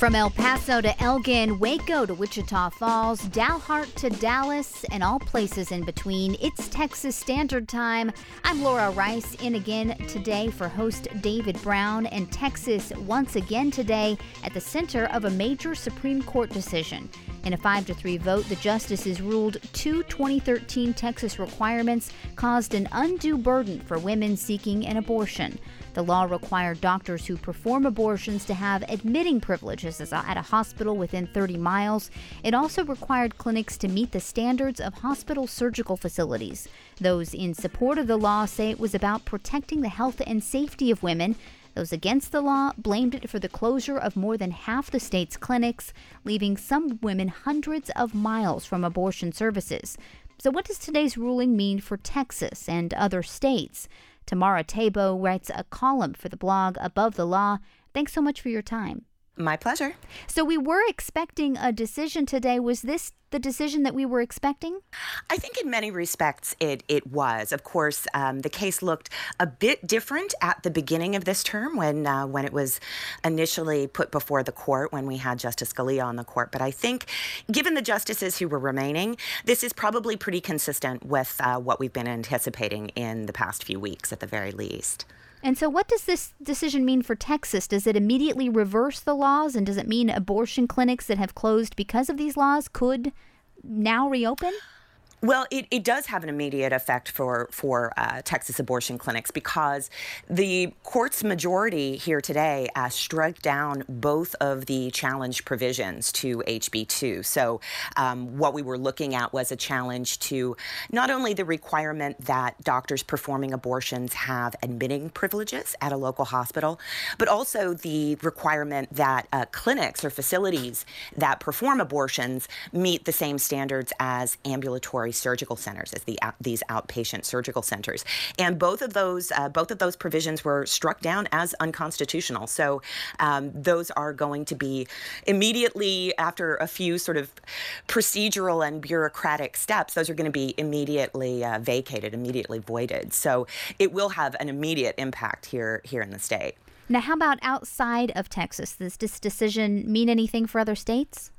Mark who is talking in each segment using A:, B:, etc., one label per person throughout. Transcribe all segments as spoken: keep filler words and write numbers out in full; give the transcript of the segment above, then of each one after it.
A: From El Paso to Elgin, Waco to Wichita Falls, Dalhart to Dallas, and all places in between, it's Texas Standard Time. I'm Laura Rice, in again today for host David Brown, and Texas once again today at the center of a major Supreme Court decision. In a five to three vote, the justices ruled two twenty thirteen Texas requirements caused an undue burden for women seeking an abortion. The law required doctors who perform abortions to have admitting privileges at a hospital within thirty miles. It also required clinics to meet the standards of hospital surgical facilities. Those in support of the law say it was about protecting the health and safety of women. Those against the law blamed it for the closure of more than half the state's clinics, leaving some women hundreds of miles from abortion services. So what does today's ruling mean for Texas and other states? Tamara Tabo writes a column for the blog Above the Law. Thanks so much for your time.
B: My pleasure.
A: So we were expecting a decision today. Was this the decision that we were expecting?
B: I think in many respects it, it was. Of course, um, the case looked a bit different at the beginning of this term when uh, when it was initially put before the court, when we had Justice Scalia on the court. But I think given the justices who were remaining, this is probably pretty consistent with uh, what we've been anticipating in the past few weeks at the very least.
A: And so what does this decision mean for Texas? Does it immediately reverse the laws? And does it mean abortion clinics that have closed because of these laws could now reopen?
B: Well, it, it does have an immediate effect for, for uh, Texas abortion clinics because the court's majority here today uh, struck down both of the challenge provisions to H B two. So um, what we were looking at was a challenge to not only the requirement that doctors performing abortions have admitting privileges at a local hospital, but also the requirement that uh, clinics or facilities that perform abortions meet the same standards as ambulatory surgical centers, as the out, these outpatient surgical centers, and both of those uh, both of those provisions were struck down as unconstitutional. So um, those are going to be immediately, after a few sort of procedural and bureaucratic steps, those are going to be immediately uh, vacated, immediately voided. So it will have an immediate impact here here in the state.
A: Now, how about outside of Texas? Does this decision mean anything for other states?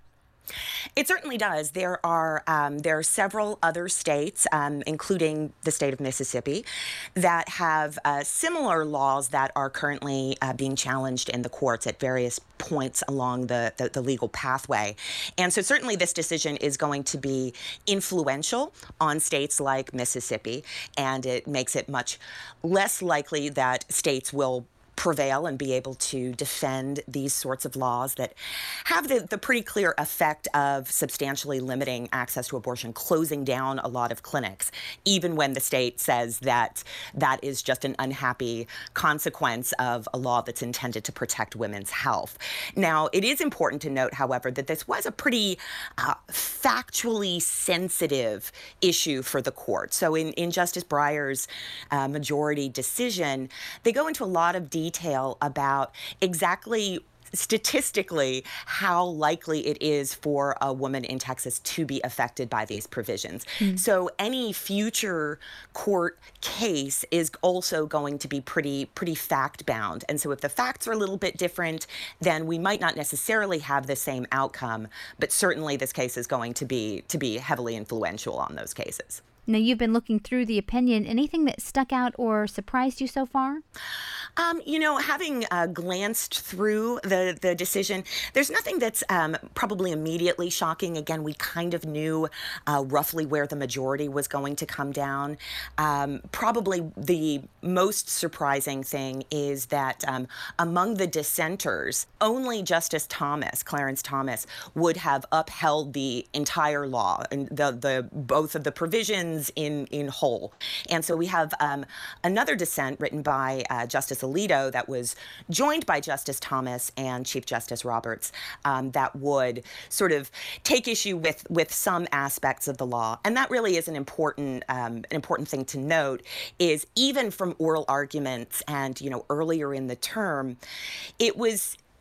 B: It certainly does. There are um, there are several other states, um, including the state of Mississippi, that have uh, similar laws that are currently uh, being challenged in the courts at various points along the, the, the legal pathway. And so certainly this decision is going to be influential on states like Mississippi, and it makes it much less likely that states will prevail and be able to defend these sorts of laws that have the, the pretty clear effect of substantially limiting access to abortion, closing down a lot of clinics, even when the state says that that is just an unhappy consequence of a law that's intended to protect women's health. Now, it is important to note, however, that this was a pretty uh, factually sensitive issue for the court. So in, in Justice Breyer's uh, majority decision, they go into a lot of detail detail about exactly statistically how likely it is for a woman in Texas to be affected by these provisions. Mm. So any future court case is also going to be pretty pretty fact-bound. And so if the facts are a little bit different, then we might not necessarily have the same outcome, but certainly this case is going to be to be heavily influential on those cases.
A: Now, you've been looking through the opinion. Anything that stuck out or surprised you so far?
B: Um, you know, having uh, glanced through the, the decision, there's nothing that's um, probably immediately shocking. Again, we kind of knew uh, roughly where the majority was going to come down. Um, probably the most surprising thing is that um, among the dissenters, only Justice Thomas, Clarence Thomas, would have upheld the entire law and the, the both of the provisions in, in whole. And so we have um, another dissent written by uh, Justice Alito that was joined by Justice Thomas and Chief Justice Roberts um, that would sort of take issue with, with some aspects of the law. And that really is an important um, an important thing to note, is even from oral arguments and, you know, earlier in the term, it was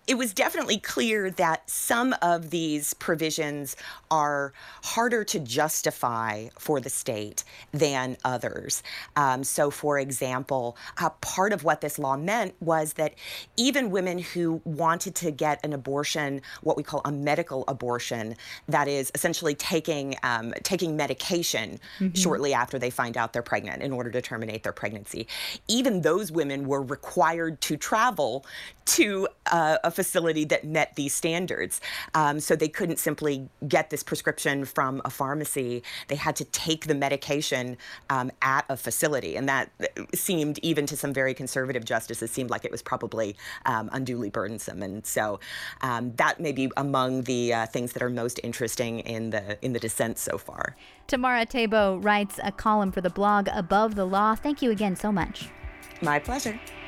B: it was definitely clear that some of these provisions are harder to justify for the state than others. Um, so, for example, uh, part of what this law meant was that even women who wanted to get an abortion, what we call a medical abortion, that is essentially taking um, taking medication mm-hmm. shortly after they find out they're pregnant in order to terminate their pregnancy, even those women were required to travel to uh, a facility that met these standards. Um, so they couldn't simply get this prescription from a pharmacy. They had to take the medication um, at a facility. And that seemed, even to some very conservative justices, seemed like it was probably um, unduly burdensome. And so um, that may be among the uh, things that are most interesting in the in the dissent so far.
A: Tamara Tebow writes a column for the blog Above the Law. Thank you again so much.
B: My pleasure.